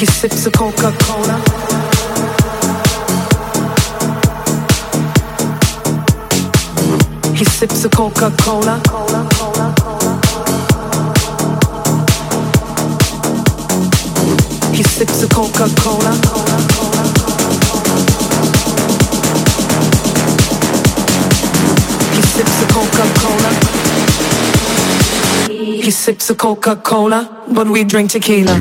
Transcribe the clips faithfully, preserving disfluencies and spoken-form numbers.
He sips a Coca-Cola. He sips a Coca-Cola. He sips a Coca-Cola. He sips a Coca-Cola. He sips a Coca-Cola, but we drink tequila.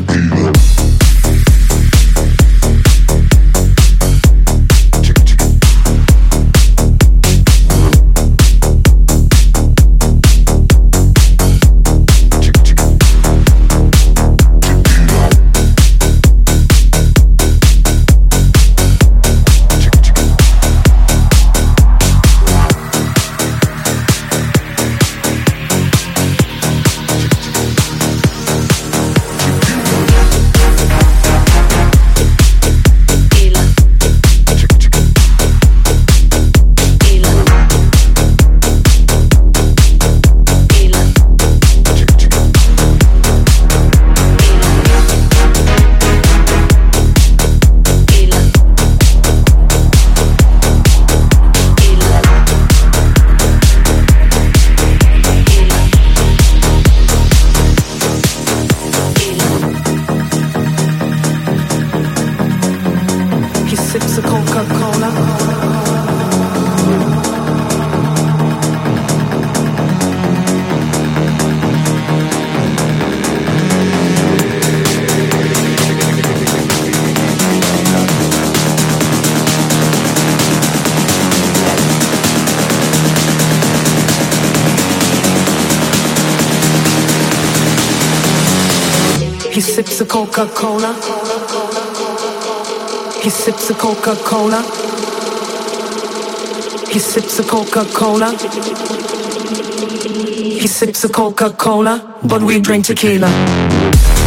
Sips a Coca-Cola. He sips a Coca-Cola. He sips a Coca-Cola. He sips a Coca-Cola. He sips a Coca-Cola, but we drink tequila.